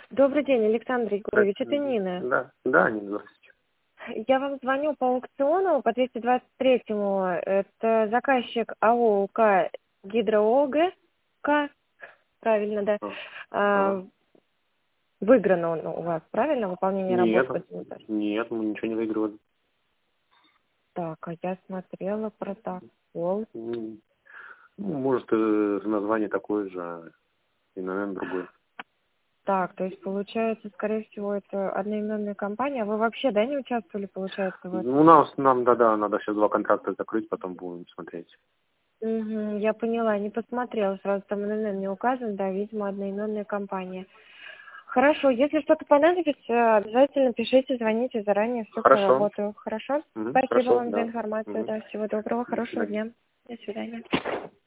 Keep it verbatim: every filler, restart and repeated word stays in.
Добрый день, Александр Да, Егорович, это Нина. да, да, не здравствуйте. Я вам звоню по аукциону по двести двадцать третьему. Это заказчик АО УК Гидроога. Правильно, да. А, а. А, выиграно он у вас, правильно? Выполнение работ Нет, по демонтажу. нет, мы ничего не выигрывали. Так, а я смотрела протокол. М, Ну, может, э, название такое же, а и, наверное, другое. Так, то есть получается, скорее всего, это одноименная компания. А вы вообще, да, не участвовали, получается, в этом? Ну, у нас, нам, да-да, надо сейчас два контракта закрыть, потом будем смотреть. Угу, я поняла, не посмотрела, сразу там эн эн эн не указан, да, видимо, одноименная компания. Хорошо, если что-то понадобится, обязательно пишите, звоните заранее, все Хорошо. проработаю. Хорошо? Мгм, Спасибо хорошо, вам за да. информацию, Мгм. да, всего доброго, До хорошего свидания. дня. До свидания.